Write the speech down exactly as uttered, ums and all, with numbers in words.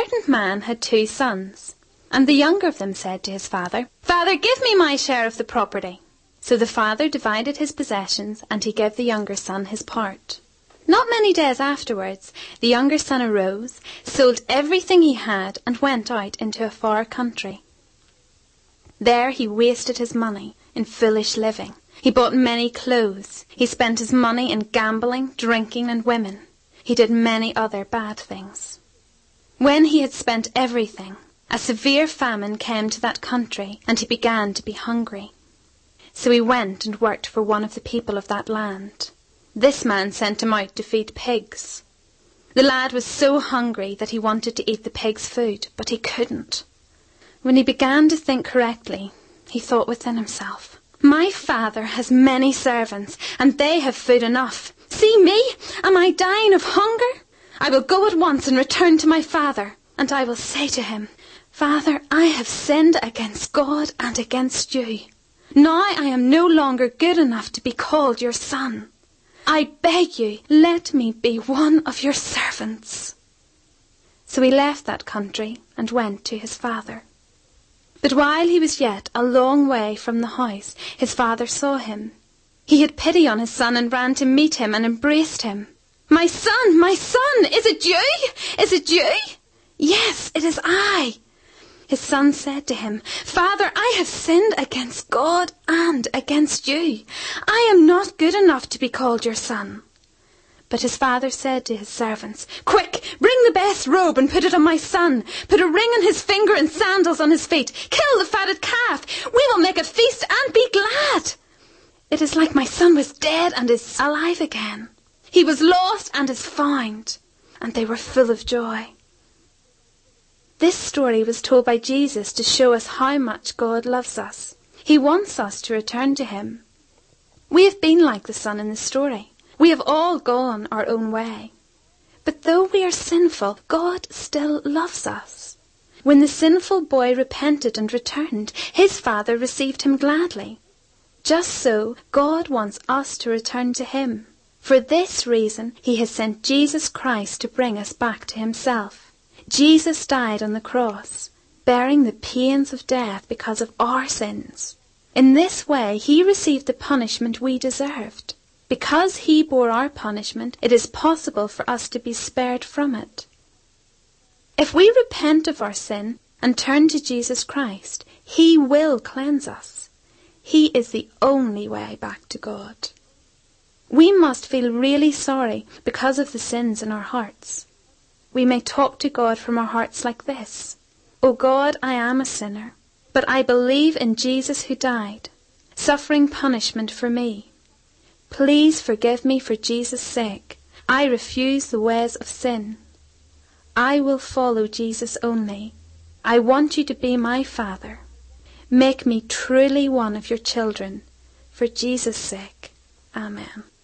certain man had two sons, and the younger of them said to his father, "Father, give me my share of the property." So the father divided his possessions, and he gave the younger son his part. Not many days afterwards, the younger son arose, sold everything he had, and went out into a far country. There he wasted his money in foolish living. He bought many clothes. He spent his money in gambling, drinking, and women. He did many other bad things. When he had spent everything, a severe famine came to that country, and he began to be hungry. So he went and worked for one of the people of that land. This man sent him out to feed pigs. The lad was so hungry that he wanted to eat the pig's food, but he couldn't. When he began to think correctly, he thought within himself, "My father has many servants, and they have food enough. See me, am I dying of hunger? I will go at once and return to my father, and I will say to him, 'Father, I have sinned against God and against you. Now I am no longer good enough to be called your son. I beg you, let me be one of your servants.'" So he left that country and went to his father. But while he was yet a long way from the house, his father saw him. He had pity on his son and ran to meet him and embraced him. "My son, my son, is it you? Is it you?" "Yes, it is I." His son said to him, "Father, I have sinned against God and against you. I am not good enough to be called your son." But his father said to his servants, "Quick, bring the best robe and put it on my son. Put a ring on his finger and sandals on his feet. Kill the fatted calf. We will make a feast and be glad. It is like my son was dead and is alive again. He was lost and is found." And they were full of joy. This story was told by Jesus to show us how much God loves us. He wants us to return to him. We have been like the son in the story. We have all gone our own way. But though we are sinful, God still loves us. When the sinful boy repented and returned, his father received him gladly. Just so, God wants us to return to him. For this reason, he has sent Jesus Christ to bring us back to himself. Jesus died on the cross, bearing the pains of death because of our sins. In this way, he received the punishment we deserved. Because he bore our punishment, it is possible for us to be spared from it. If we repent of our sin and turn to Jesus Christ, he will cleanse us. He is the only way back to God. We must feel really sorry because of the sins in our hearts. We may talk to God from our hearts like this: "O God, I am a sinner, but I believe in Jesus who died, suffering punishment for me. Please forgive me for Jesus' sake. I refuse the ways of sin. I will follow Jesus only. I want you to be my Father. Make me truly one of your children. For Jesus' sake. Amen."